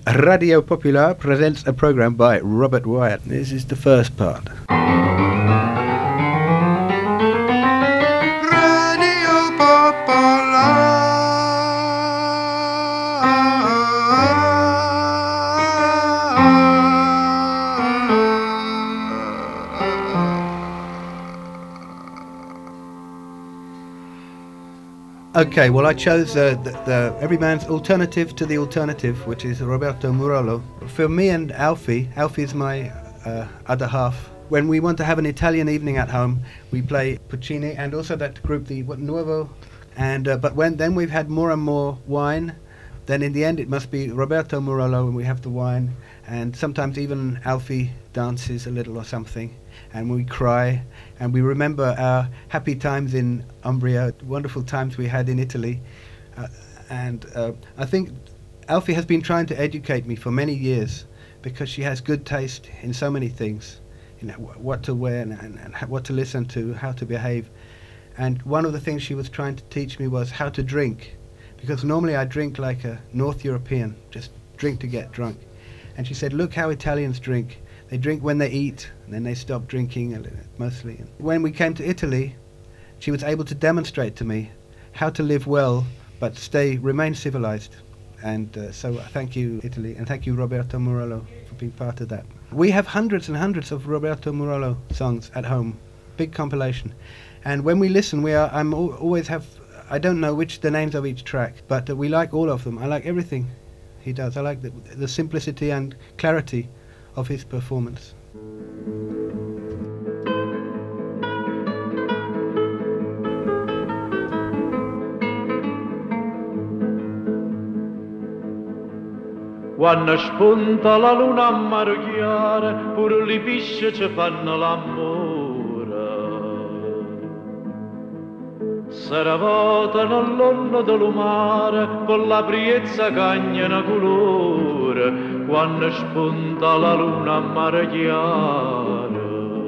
Radio Popular presents a program by Robert Wyatt. This is the first part. Radio Popular. Okay, well I chose the Everyman's Alternative to the Alternative, which is Roberto Murolo. For me and Alfie's my other half. When we want to have an Italian evening at home, we play Puccini and also that group, the Nuovo. And but then we've had more and more wine, then in the end it must be Roberto Murolo when we have the wine. And sometimes even Alfie dances a little or something. And we cry, and we remember our happy times in Umbria, wonderful times we had in Italy. And I think Alfie has been trying to educate me for many years, because she has good taste in so many things, you know, what to wear and what to listen to, how to behave. And one of the things she was trying to teach me was how to drink, because normally I drink like a North European, just drink to get drunk. And she said, look how Italians drink. They drink when they eat, and then they stop drinking, mostly. When we came to Italy, she was able to demonstrate to me how to live well, but remain civilized. And so thank you, Italy, and thank you, Roberto Murolo, for being part of that. We have hundreds and hundreds of Roberto Murolo songs at home, big compilation. And when we listen, I don't know the names of each track, but we like all of them. I like everything he does. I like the simplicity and clarity of his performance. Quando spunta la luna a mare chiara, pure le pisce ci fanno l'amore. Se ravotano all'onda del mare, con la priezza cagnano colore. Quando spunta la luna a mare chiara,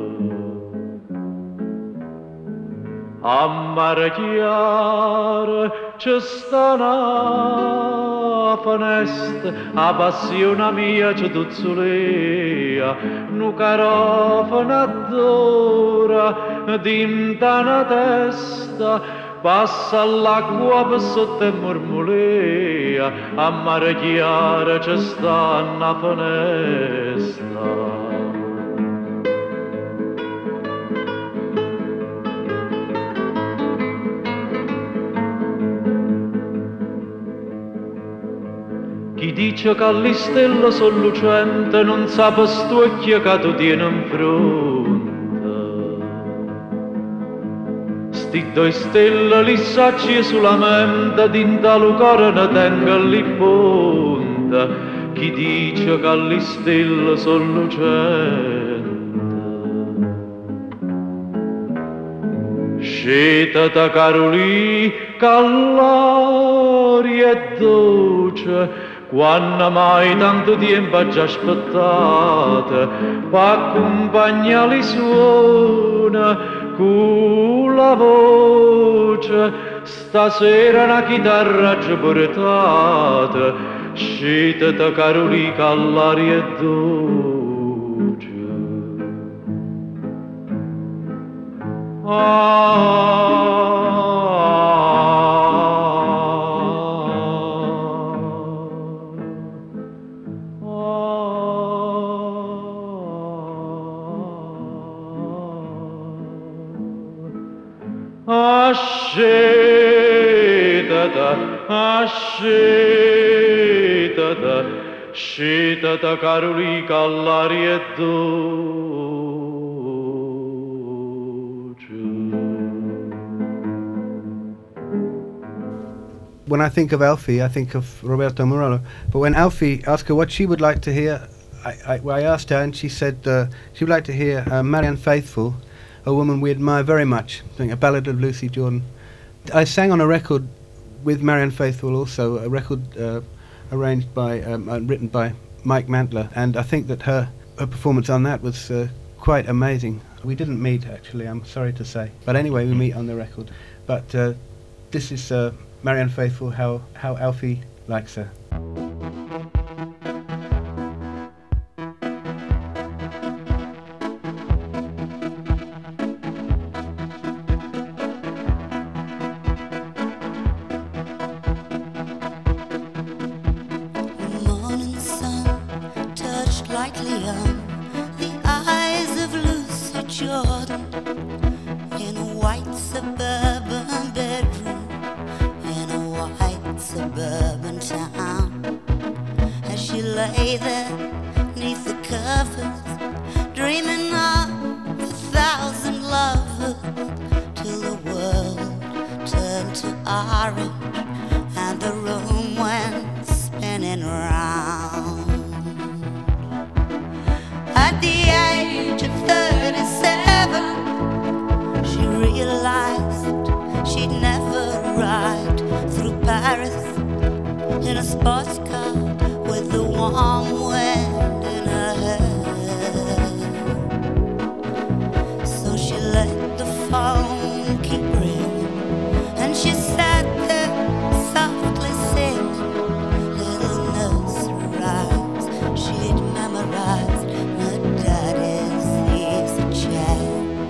a mare chiara c'è sta una finestra, a passione mia c'è tuzzolea, nu carofano adora, dinta una testa, passa l'acqua per sotto e mormolea, a mare chiara c'è sta una finestra. Chi dice che le stelle sono lucente non sa per stuocchio che tu tieni in fronte. Sti due stelle li sacci sulla mente, dinta lo cuore ne tenga lì ponte. Chi dice che le stelle sono lucente. Scetata Carolì, che l'aria è dolce, quando mai tanto tempo già aspettate, per accompagnare i suoni con la voce, stasera una chitarra ci portate, scetata Carolì, che l'aria è dolce. Scetata Carolì, che l'aria è dolce. When I think of Alfie, I think of Roberto Murolo. But when Alfie asked her what she would like to hear, I asked her, and she said she would like to hear Marianne Faithfull, a woman we admire very much, doing a ballad of Lucy Jordan. I sang on a record with Marianne Faithfull also, a record arranged by and written by Mike Mantler, and I think that her performance on that was quite amazing. We didn't meet, actually, I'm sorry to say, but anyway, we meet on the record. But this is Marianne Faithfull, how Alfie likes her. Jordan in a white suburban bedroom in a white suburban town. As she lay there neath the covers, dreaming of 1,000 lovers, till the world turned to orange and the room went spinning round. At the age of 37, she realized she'd never ride through Paris in a sports car with the warm wind in her hair. So she let the phone keep ringing, and she sat there softly singing little nursery rhymes she'd memorized in her daddy's easy chair.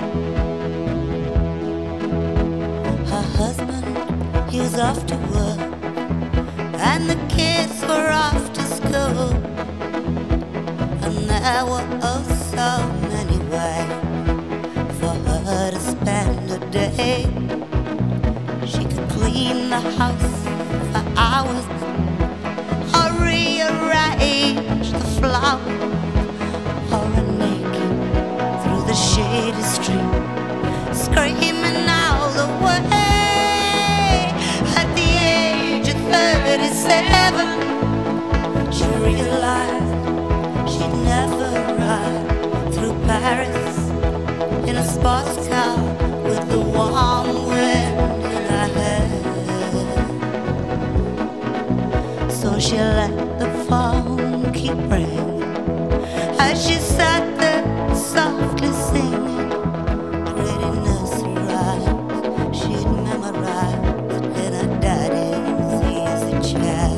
Her husband, he was off to work, and the kids were off to school, and there were oh so many ways for her to spend a day. She could clean the house for hours, or rearrange the flowers, or run naked through the shady street, screaming all the way. At the age of 37, she realized she'd never ride through Paris in a sports car with the warm wind in her hair. So she let the phone keep ringing as she sat there softly singing pretty nursery rhymes she'd memorized in her daddy's easy chair.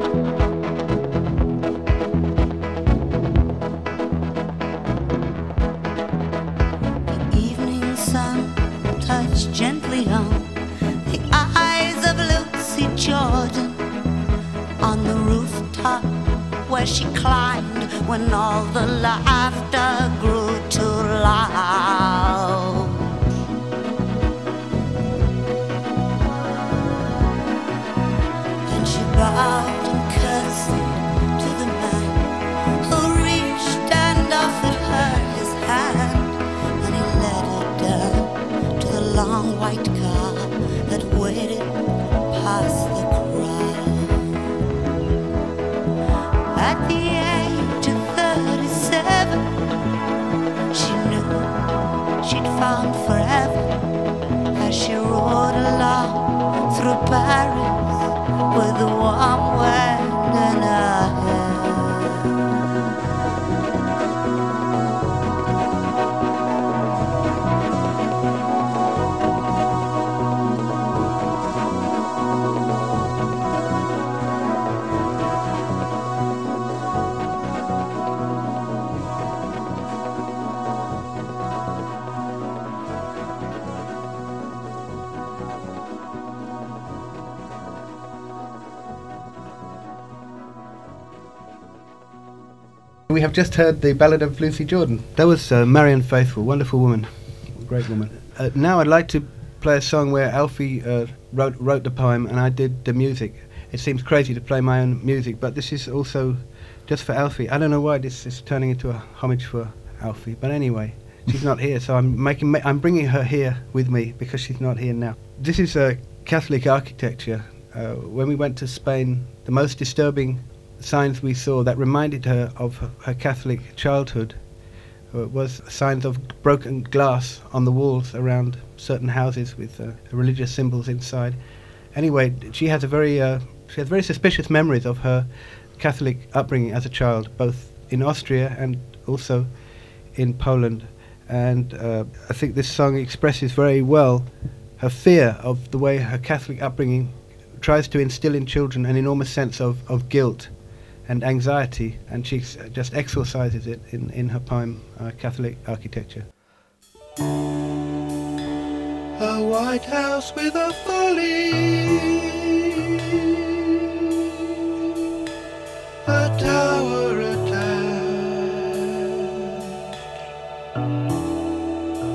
The evening sun touched gently on the eyes of Lucy Jordan on the rooftop where she climbed when all the laughter grew too loud. And she bowed and curtsied to the man who reached and offered her his hand, and he led her down to the long white car that waited past the crowd. At the age of 37, she knew she'd found forever as she rode along through Paris with the warm wind in her hair. We have just heard the Ballad of Lucy Jordan. That was Marianne Faithfull, wonderful woman, great woman. Now I'd like to play a song where Alfie wrote the poem and I did the music. It seems crazy to play my own music, but this is also just for Alfie. I don't know why this is turning into a homage for Alfie, but anyway, she's not here, so I'm bringing her here with me because she's not here now. This is Catholic architecture. When we went to Spain, the most disturbing signs we saw that reminded her of her Catholic childhood was signs of broken glass on the walls around certain houses with religious symbols inside. Anyway, she has very suspicious memories of her Catholic upbringing as a child, both in Austria and also in Poland. And I think this song expresses very well her fear of the way her Catholic upbringing tries to instill in children an enormous sense of guilt and anxiety, and she just exorcises it in her poem, Catholic Architecture. A white house with a folly, a tower attached,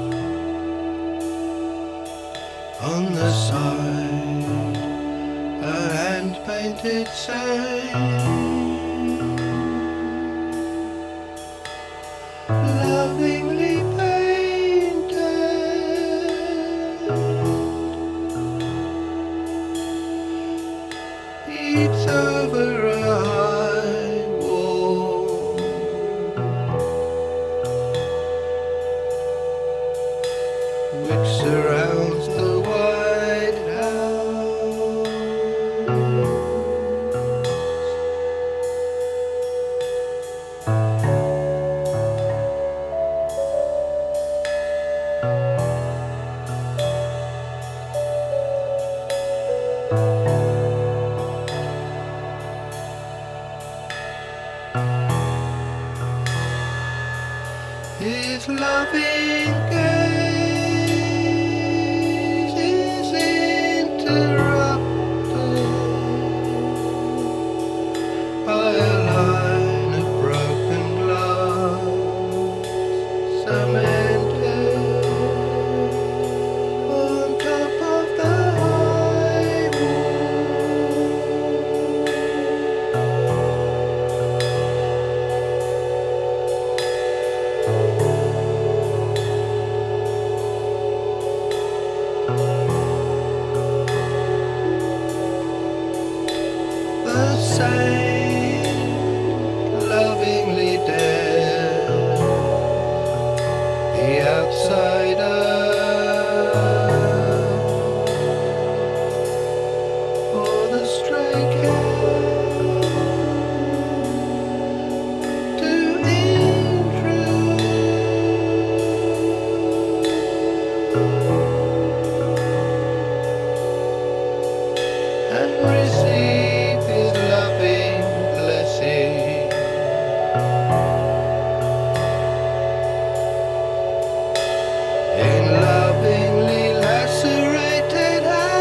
His loving gaze is interrupted by a line of broken glass, cemented on top of the high the saint lovingly dead, the outsider for the stray cat to intrude and receive his loving blessing. In lovingly lacerated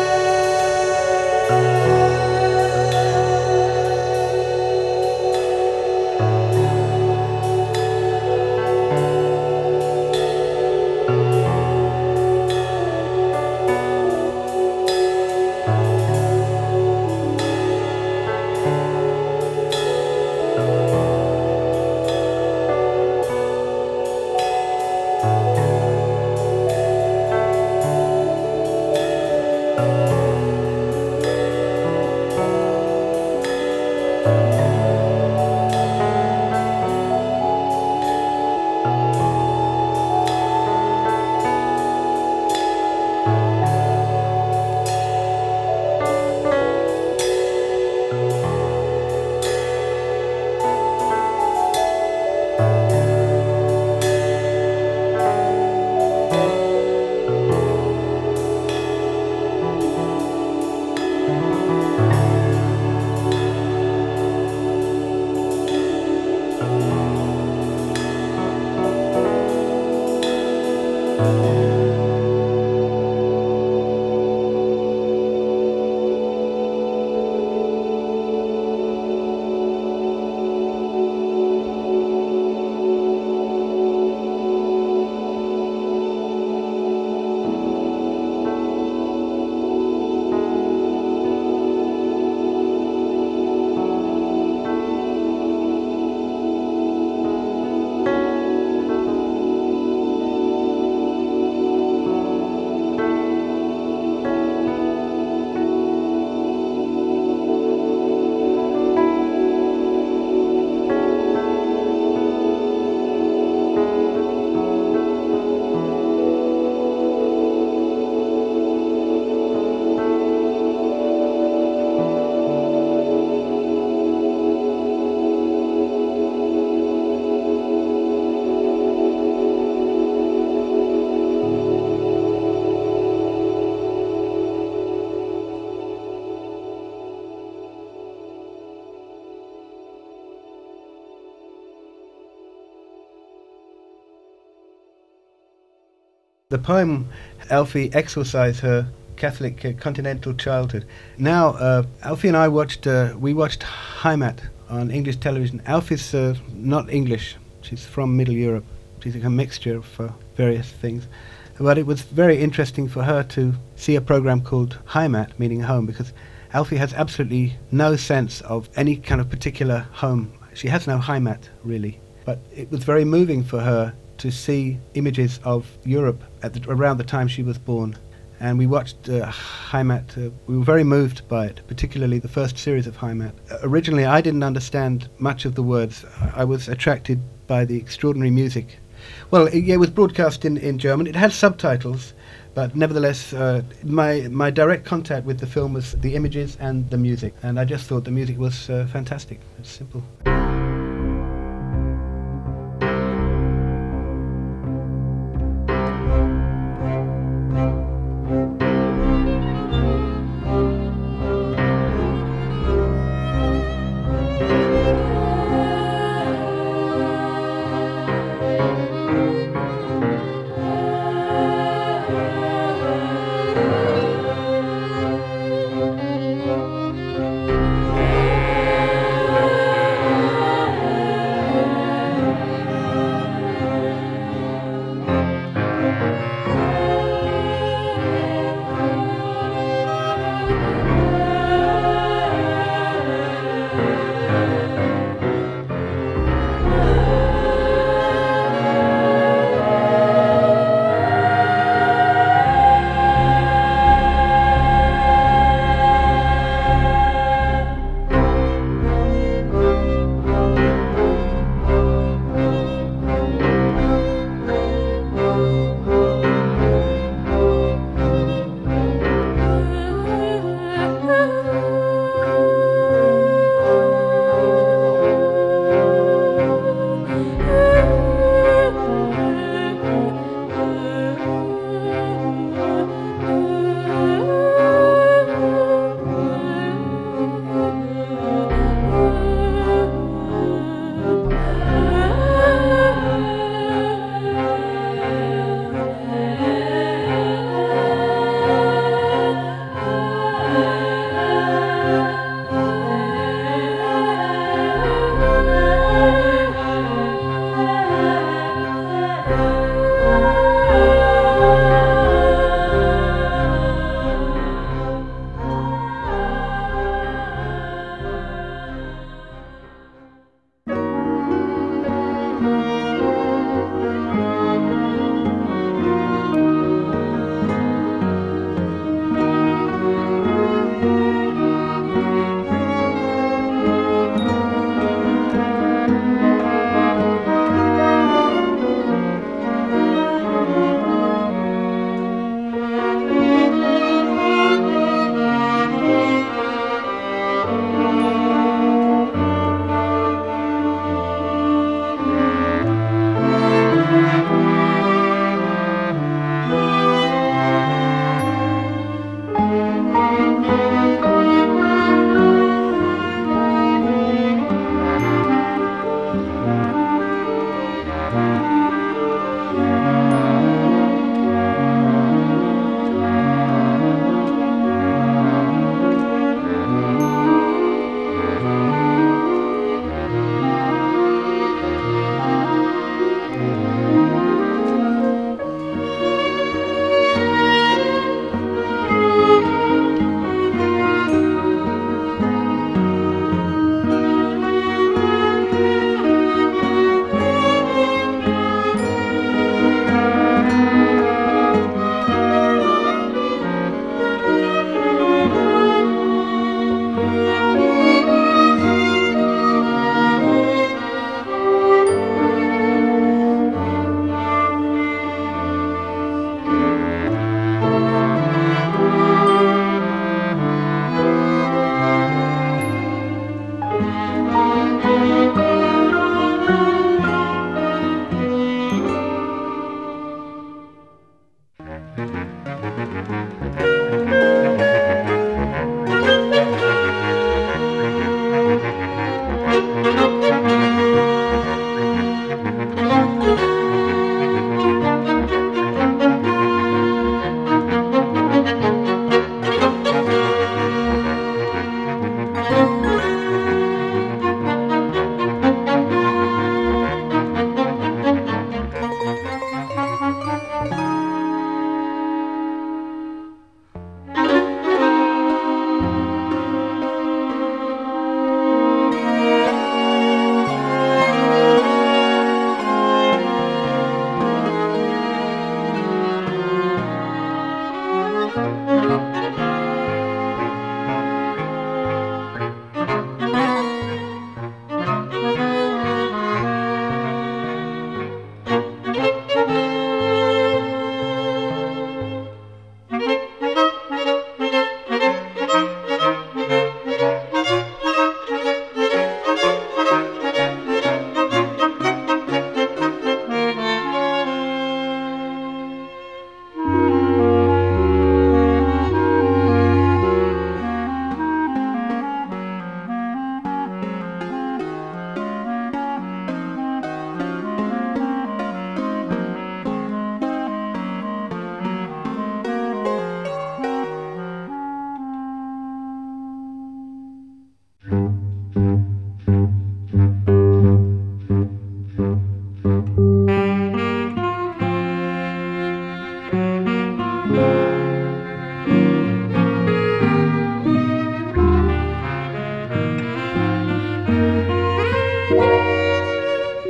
The poem Alfie exorcised her Catholic continental childhood. Now, Alfie and I watched Heimat on English television. Alfie's not English. She's from Middle Europe. She's a mixture of various things. But it was very interesting for her to see a program called Heimat, meaning home, because Alfie has absolutely no sense of any kind of particular home. She has no Heimat, really. But it was very moving for her to see images of Europe around the time she was born. And we watched Heimat. We were very moved by it, particularly the first series of Heimat. Originally, I didn't understand much of the words. I was attracted by the extraordinary music. Well, it was broadcast in German. It had subtitles, but nevertheless, my direct contact with the film was the images and the music. And I just thought the music was fantastic. It's simple.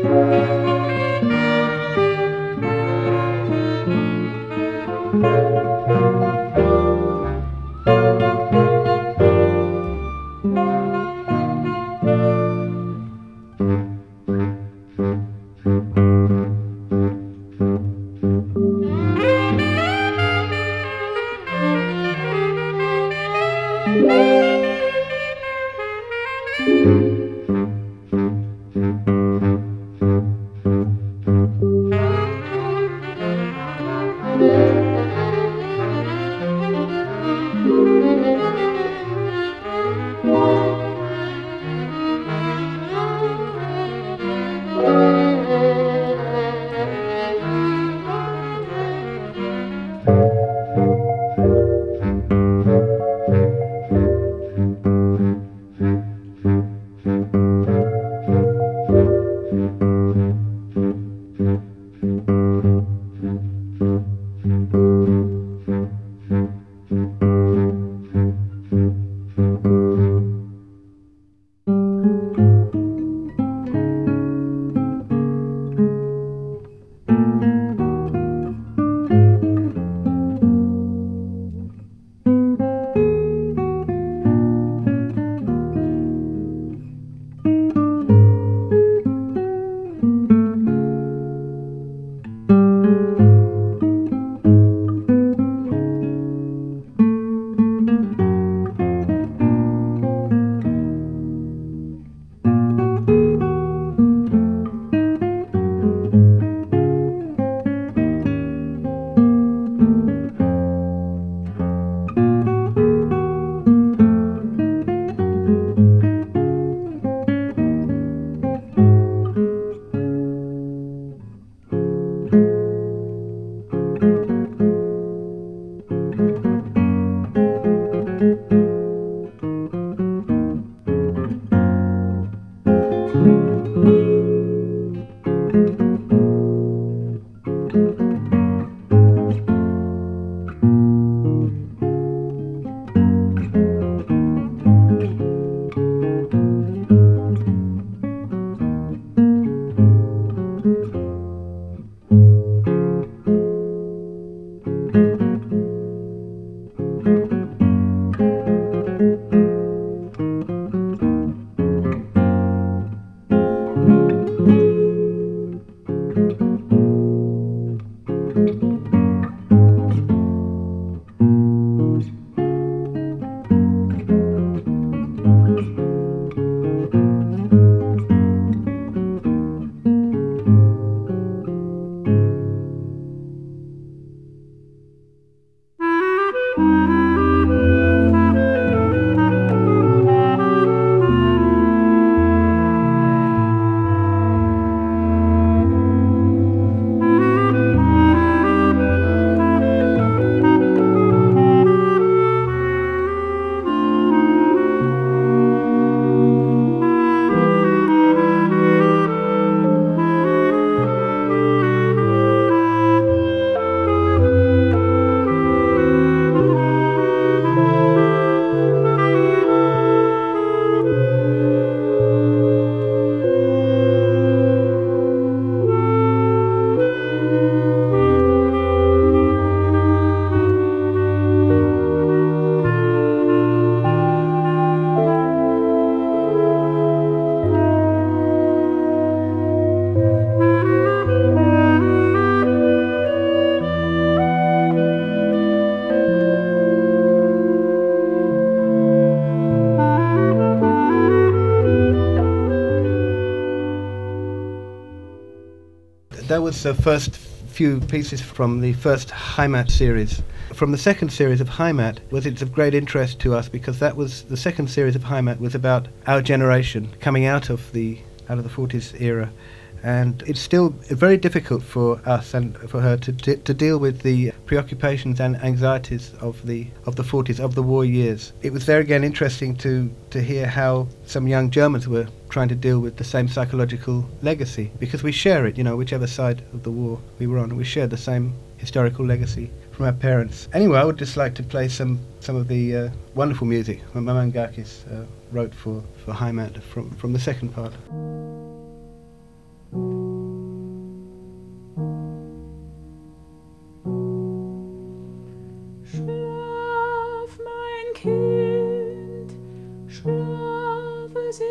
That was the first few pieces from the first Heimat series. From the second series of Heimat it's of great interest to us because that was the second series of Heimat was about our generation coming out of the 40s era, and it's still very difficult for us and for her to deal with the preoccupations and anxieties of the 40s, of the war years. It was there again interesting to hear how some young Germans were trying to deal with the same psychological legacy, because we share it, whichever side of the war we were on, we share the same historical legacy from our parents. Anyway, I would just like to play some of the wonderful music that Mamanrakis wrote for Heimat from the second part.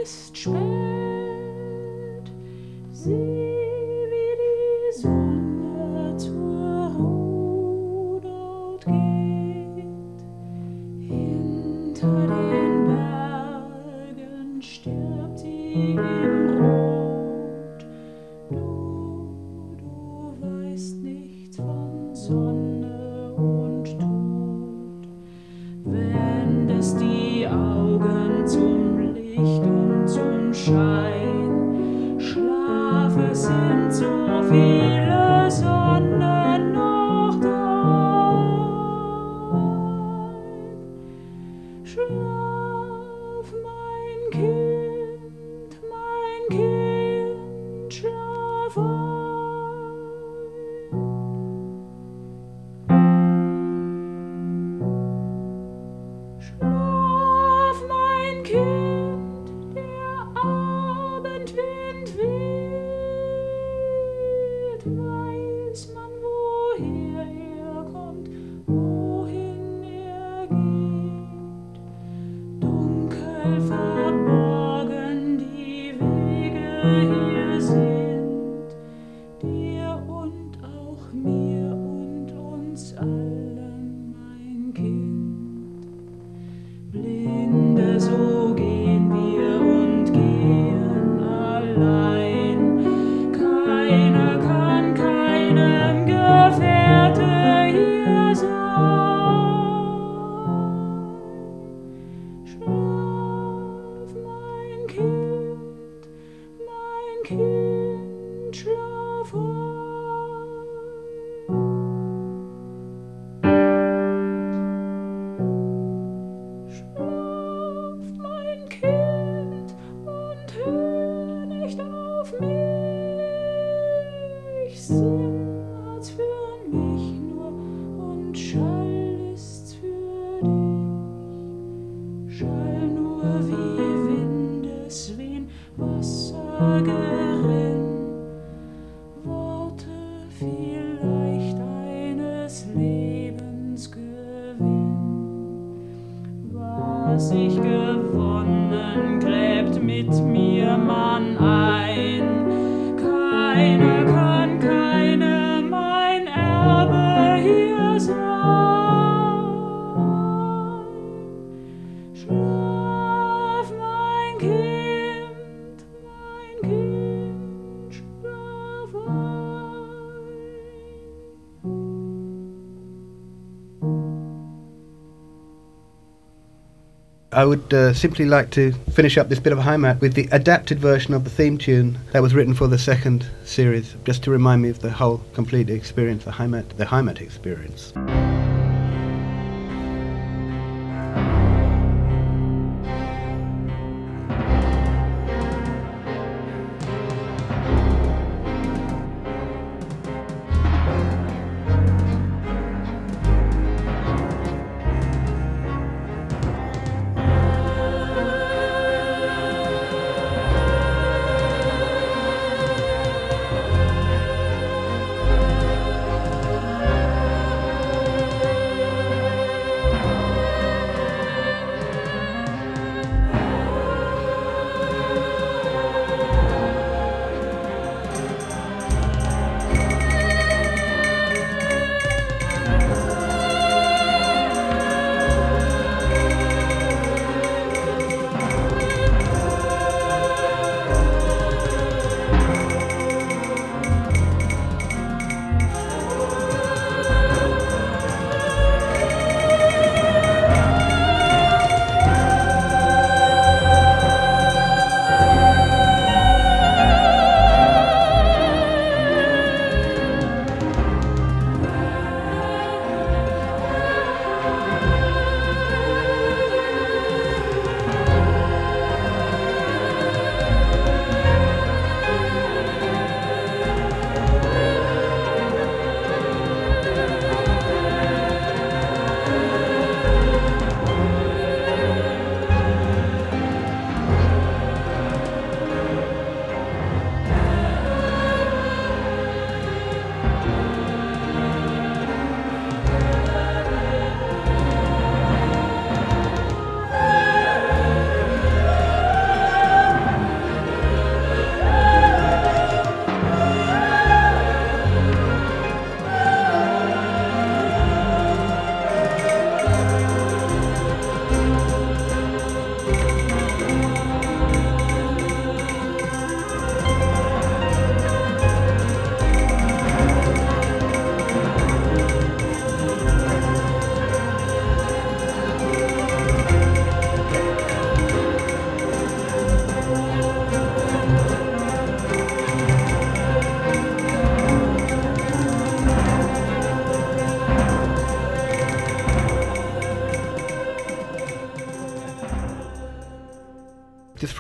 ist spät, sieh, wie die Sonne zur Ruhe dort geht. Hinter den Bergen stirbt sie im Rot. Du weißt nichts von Sonne und Tod. Wendest die Augen zum Licht und zum Schein. Schlaf, es sind so viele Sonnen noch dein. Schlaf, mein Kind, schlaf ein. Schlaf, mein Kind, der Abendwind weht. Weiß man, woher er kommt, wohin er geht. Dunkel verborgen die Wege hier sind, dir und auch mir und uns allen, mein Kind. Blinde, so gehen wir und gehen allein. Keiner kann keinem Gefährte hier sein. Schlaf, mein Kind, schlaf ein. Schlaf, mein Kind, und hör nicht auf mich. Sing, als für mich nur, und Schall ist's für dich. Schall nur wie Windeswehen, Wasser gerinn. Worte vielleicht eines Lebens Gewinn. Was ich gewonnen, gräbt mit mir Mann ein. Keiner kann keinem mein Erbe hier sein. Schlaf, mein Kind, schlaf ein. I would simply like to finish up this bit of Heimat with the adapted version of the theme tune that was written for the second series, just to remind me of the whole complete experience, the Heimat experience.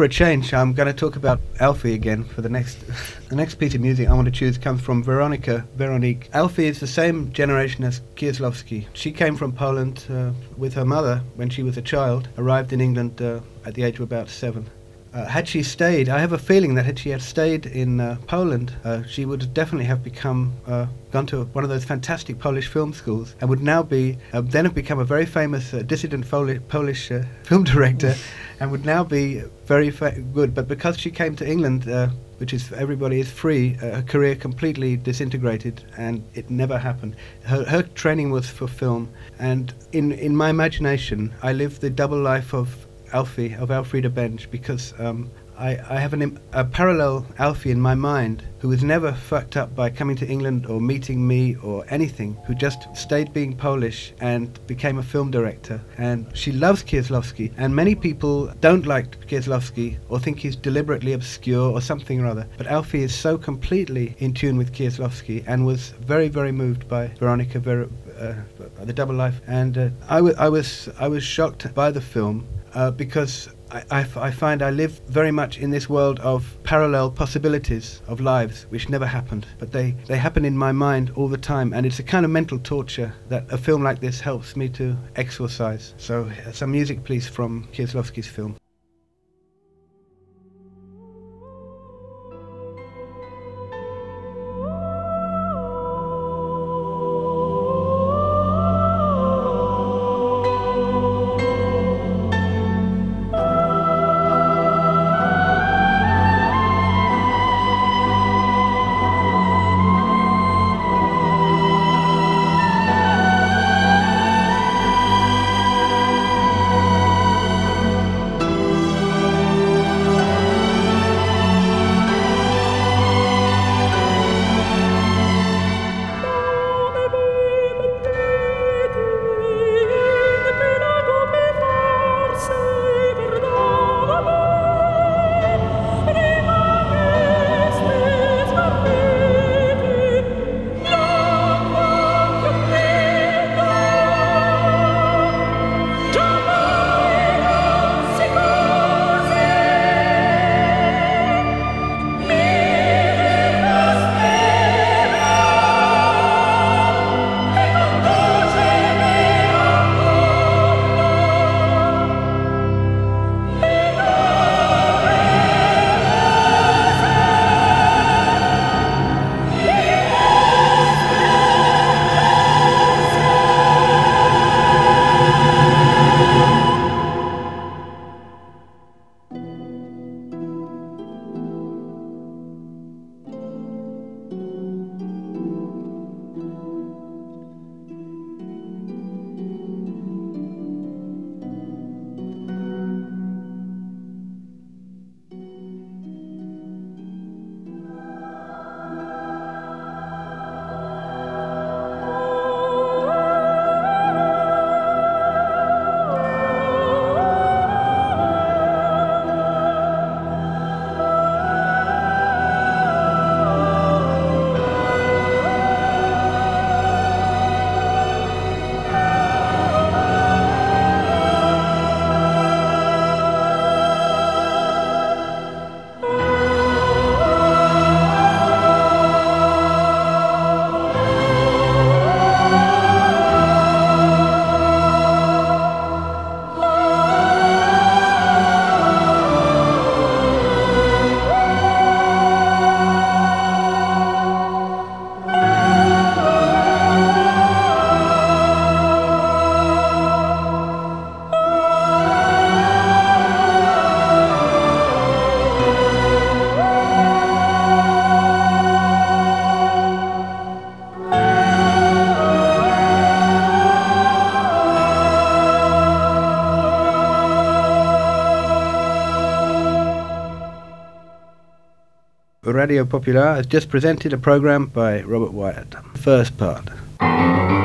for a change, I'm going to talk about Alfie again for the next piece of music I want to choose comes from Veronica Veronique. Alfie is the same generation as Kieslowski. She came from Poland with her mother when she was a child, arrived in England at the age of about 7. Had she stayed, I have a feeling that had she stayed in Poland, she would definitely have gone to one of those fantastic Polish film schools and would now then have become a very famous dissident Polish film director and would now be very good. But because she came to England, which is everybody is free, her career completely disintegrated and it never happened. Her training was for film, and in my imagination, I live the double life of Alfie, of Elfriede Bench, because I have a parallel Alfie in my mind who was never fucked up by coming to England or meeting me or anything, who just stayed being Polish and became a film director. And she loves Kieslowski, and many people don't like Kieslowski or think he's deliberately obscure or something or other. But Alfie is so completely in tune with Kieslowski and was very, very moved by Veronica, The Double Life. And I was shocked by the film because I find I live very much in this world of parallel possibilities of lives which never happened, but they happen in my mind all the time, and it's a kind of mental torture that a film like this helps me to exorcise. So some music please from Kieslowski's film. Radio Popular has just presented a program by Robert Wyatt. First part.